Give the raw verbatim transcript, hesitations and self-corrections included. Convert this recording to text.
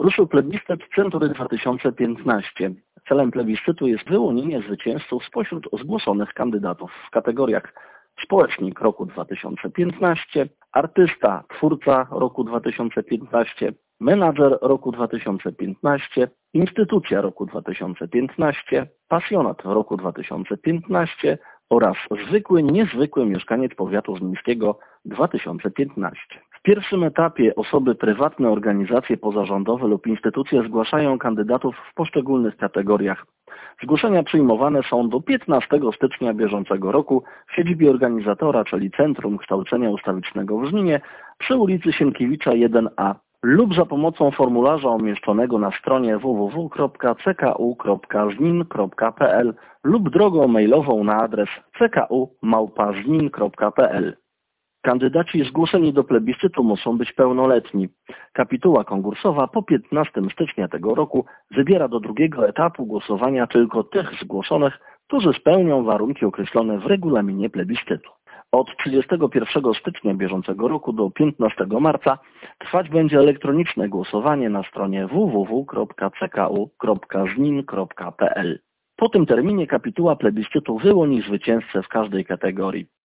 Ruszył plebiscyt Century dwa tysiące piętnaście. Celem plebiscytu jest wyłonienie zwycięzców spośród zgłoszonych kandydatów w kategoriach społecznik roku dwa tysiące piętnaście, artysta, twórca roku dwa tysiące piętnaście, menadżer roku dwa tysiące piętnaście, instytucja roku dwa tysiące piętnaście, pasjonat roku dwa tysiące piętnaście oraz zwykły, niezwykły mieszkaniec powiatu żnińskiego dwa tysiące piętnaście. W pierwszym etapie osoby prywatne, organizacje pozarządowe lub instytucje zgłaszają kandydatów w poszczególnych kategoriach. Zgłoszenia przyjmowane są do piętnastego stycznia bieżącego roku w siedzibie organizatora, czyli Centrum Kształcenia Ustawicznego w Żninie przy ulicy Sienkiewicza jeden a lub za pomocą formularza umieszczonego na stronie w w w kropka c k u kropka żnin kropka p l lub drogą mailową na adres c k u małpa żnin kropka p l. Kandydaci zgłoszeni do plebiscytu muszą być pełnoletni. Kapituła konkursowa po piętnastego stycznia tego roku wybiera do drugiego etapu głosowania tylko tych zgłoszonych, którzy spełnią warunki określone w regulaminie plebiscytu. Od trzydziestego pierwszego stycznia bieżącego roku do piętnastego marca trwać będzie elektroniczne głosowanie na stronie w w w kropka c k u kropka żnin kropka p l. Po tym terminie kapituła plebiscytu wyłoni zwycięzcę w każdej kategorii.